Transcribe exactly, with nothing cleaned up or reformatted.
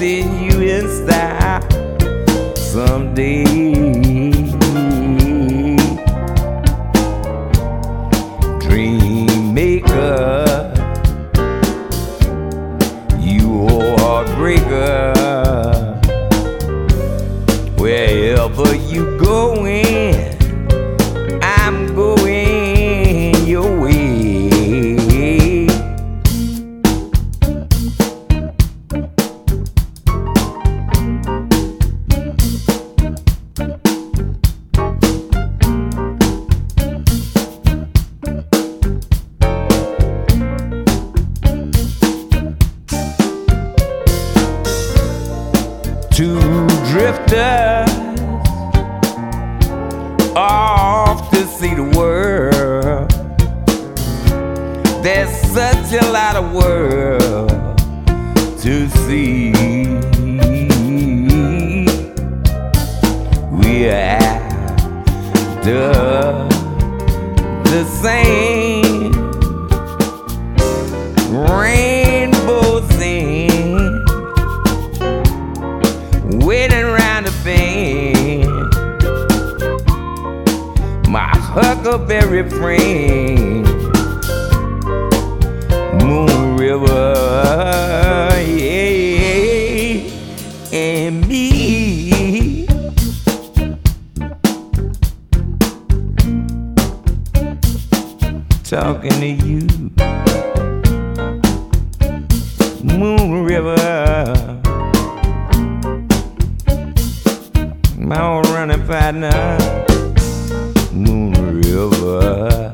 see you in style someday. Dream maker, you heartbreaker, wherever you going, I'm going your way. Two drifters off to see the world. There's such a lot of world to see. We are the, the same rainbow scene, waiting around the bend. My huckleberry friend, Moon River, yeah, and me. Talking to you, Moon River, my old running partner, Moon River.